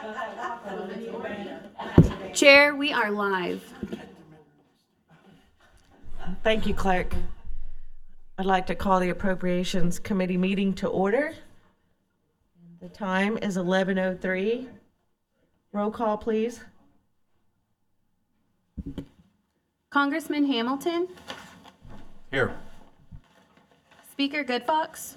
Chair, we are live. Thank you, Clerk. I'd like to call the Appropriations Committee meeting to order. The time is 11:03. Roll call, please. Congressman Hamilton, Here. Speaker Goodfox,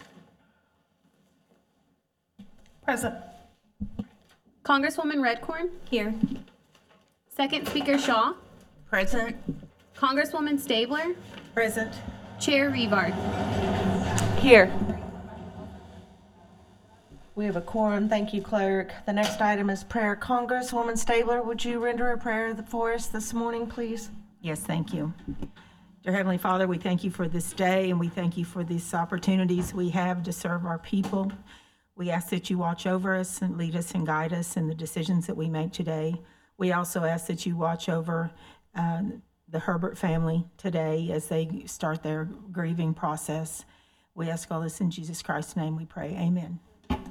Present. Congresswoman Redcorn, Here. Second Speaker Shaw, Present. Congresswoman Stabler, Present. Chair Revard. Here. We have a quorum. Thank you, Clerk. The next item is prayer. Congresswoman Stabler, would you render a prayer for us this morning, please? Yes, thank you. Dear Heavenly Father, we thank you for this day, and we thank you for these opportunities we have to serve our people. We ask that you watch over us and lead us and guide us in the decisions that we make today. We also ask that you watch over the Herbert family today as they start their grieving process. We ask all this in Jesus Christ's name we pray. Amen.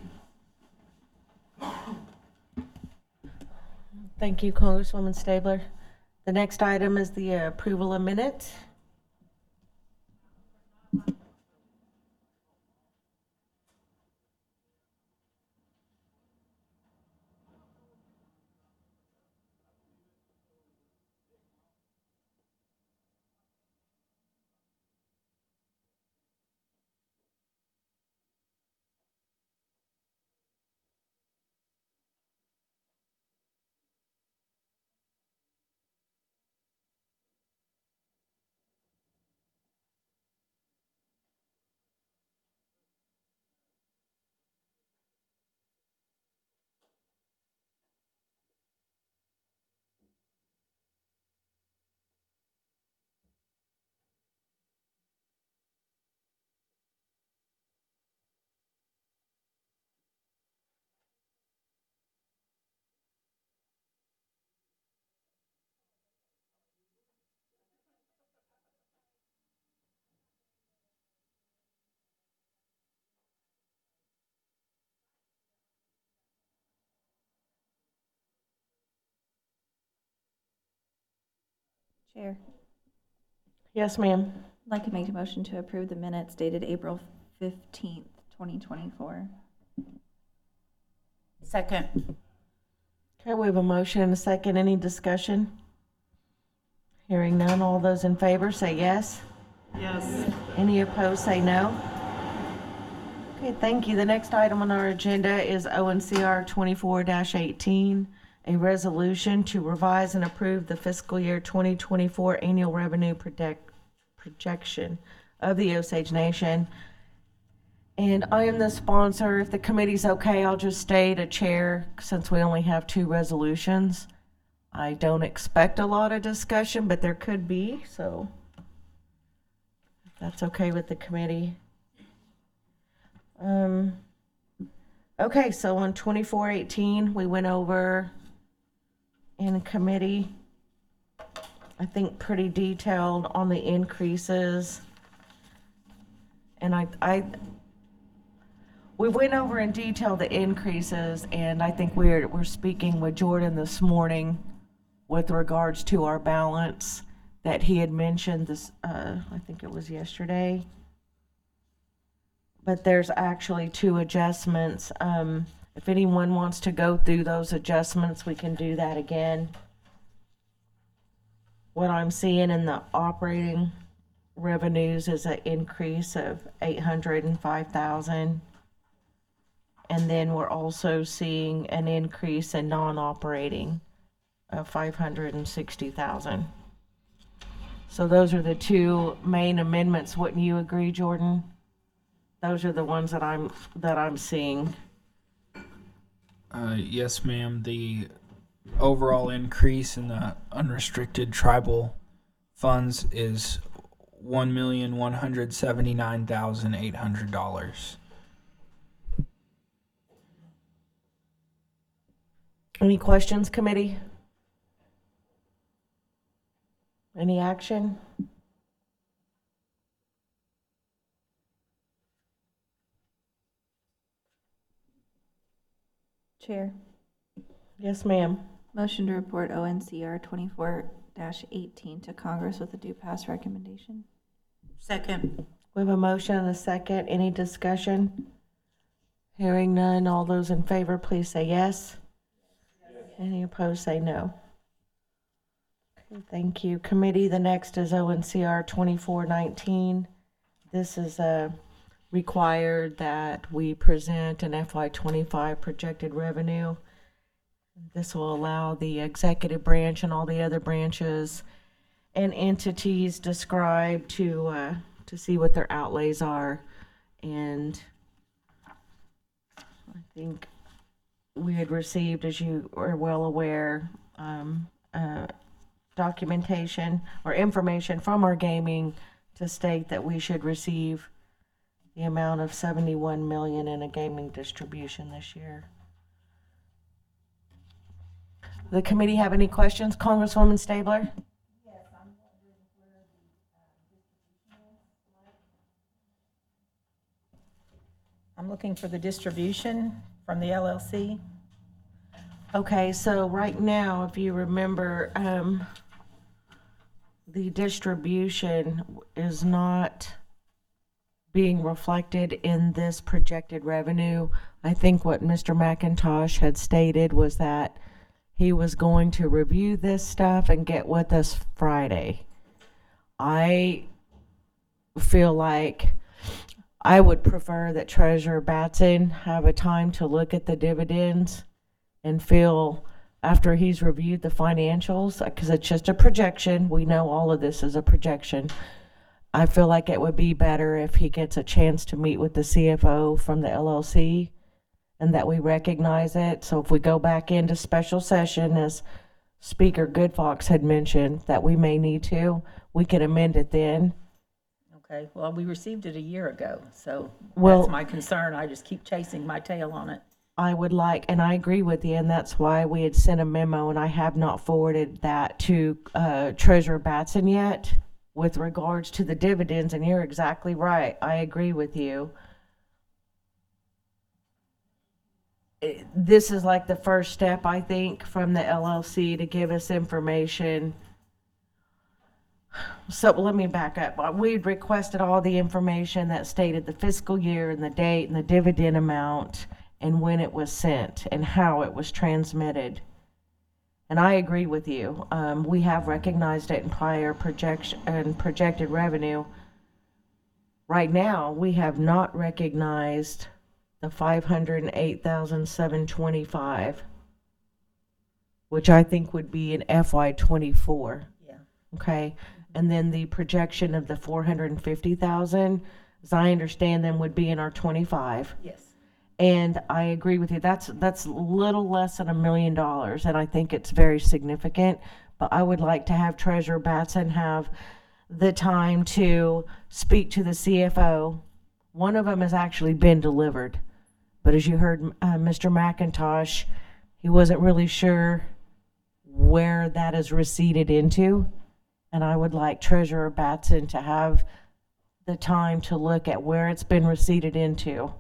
Thank you, Congresswoman Stabler. The next item is the approval of minutes. Chair, Yes, ma'am. I'd like to make a motion to approve the minutes dated April 15th, 2024. Second. Okay, we have a motion and a second. Any discussion? Hearing none, all those in favor say yes. Yes. Any opposed say no. Okay, thank you. The next item on our agenda is ONCR 24-18, a resolution to revise and approve the fiscal year 2024 annual revenue projection of the Osage Nation. And I am the sponsor. If the committee's okay, I'll just stay to chair since we only have two resolutions. I don't expect a lot of discussion, but there could be, so if that's okay with the committee. Okay, so on 24-18, we went over in committee, I think pretty detailed on the increases. And we went over in detail the increases, and I think we're speaking with Jordan this morning with regards to our balance that he had mentioned this, I think it was yesterday. But there's actually two adjustments. If anyone wants to go through those adjustments, we can do that again. What I'm seeing in the operating revenues is an increase of $805,000. And then we're also seeing an increase in non-operating of $560,000. So those are the two main amendments. Wouldn't you agree, Jordan? Those are the ones that I'm seeing. Yes, ma'am. The overall increase in the unrestricted tribal funds is $1,179,800. Any questions, committee? Any action? Chair, Yes, ma'am. Motion to report ONCR 24-18 to Congress with a due pass recommendation. Second. We have a motion and a second. Any discussion? Hearing none. All those in favor, please say yes. Any opposed, say no. Okay, thank you. Committee, the next is ONCR 2419. This is required that we present an FY25 projected revenue. This will allow the executive branch and all the other branches and entities described to see what their outlays are. And I think we had received, as you are well aware, documentation or information from our gaming to state that we should receive the amount of $71 million in a gaming distribution this year. The committee have any questions? Congresswoman Stabler? I'm looking for the distribution from the LLC. Okay, so right now, if you remember, the distribution is not being reflected in this projected revenue. I think what Mr. McIntosh had stated was that he was going to review this stuff and get with us Friday. I feel like I would prefer that Treasurer Batson have a time to look at the dividends and feel after he's reviewed the financials, because it's just a projection. We know all of this is a projection. I feel like it would be better if he gets a chance to meet with the CFO from the LLC and that we recognize it. So if we go back into special session, as Speaker Goodfox had mentioned, that we may need to, we can amend it then. Okay, well, we received it a year ago, so Well- that's my concern. I just keep chasing my tail on it. I would like, and I agree with you, and that's why we had sent a memo, and I have not forwarded that to Treasurer Batson yet with regards to the dividends, and you're exactly right. I agree with you. This is like the first step, I think, from the LLC to give us information. So let me back up. We'd requested all the information that stated the fiscal year and the date and the dividend amount and when it was sent and how it was transmitted. And I agree with you. We have recognized it in prior projection and projected revenue. Right now, we have not recognized the $508,725, which I think would be in FY24. Yeah. Okay, and then the projection of the 450,000, as I understand them, would be in our 25. Yes. And I agree with you. That's a little less than $1 million, and I think it's very significant. But I would like to have Treasurer Batson have the time to speak to the CFO. One of them has actually been delivered, but as you heard, Mr. McIntosh, he wasn't really sure where that is receipted into, and I would like Treasurer Batson to have the time to look at where it's been receipted into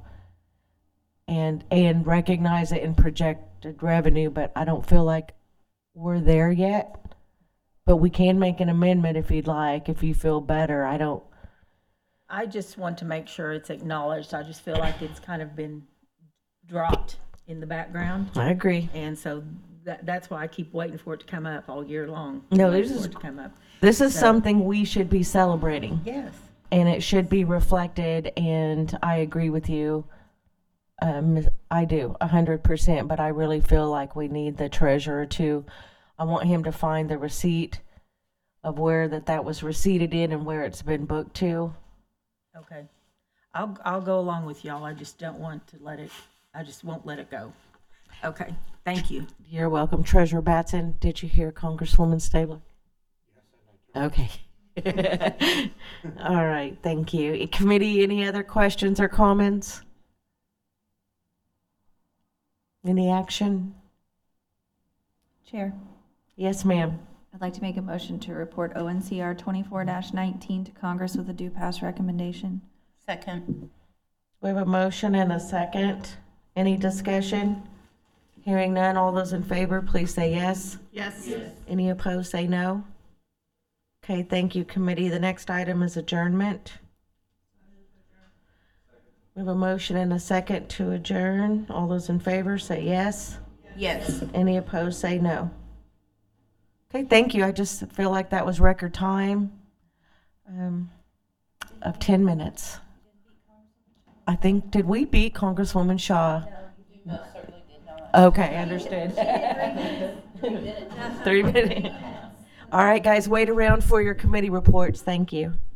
and recognize it in projected revenue, but I don't feel like we're there yet. But we can make an amendment if you'd like, if you feel better. I just want to make sure it's acknowledged. I just feel like it's kind of been dropped in the background. I agree. And so that's why I keep waiting for it to come up all year long. No, Waiting this is- for it to come up. This is So- something we should be celebrating, Yes. and it should be reflected, and I agree with you. I do, 100%, but I really feel like we need the treasurer to, I want him to find the receipt of where that was receipted in and where it's been booked to. Okay. I'll go along with y'all. I just don't want to I just won't let it go. Okay, thank you. You're welcome. Treasurer Batson, did you hear Congresswoman Stabler? Yes, I did. Okay. All right, thank you. Committee, any other questions or comments? Any action? Chair, Yes, ma'am. I'd like to make a motion to report ONCR 24-19 to Congress with a due pass recommendation. Second. We have a motion and a second. Any discussion? Hearing none, all those in favor, please say yes. Yes. Any opposed, say no. Okay, thank you, committee. The next item is adjournment. We have a motion and a second to adjourn. All those in favor, say yes. Yes. Any opposed, say no. Okay, thank you. I just feel like that was record time of 10 minutes. I think, did we beat Congresswoman Shaw? No, certainly did not. Okay, understood. 3 minutes. All right, guys, wait around for your committee reports. Thank you.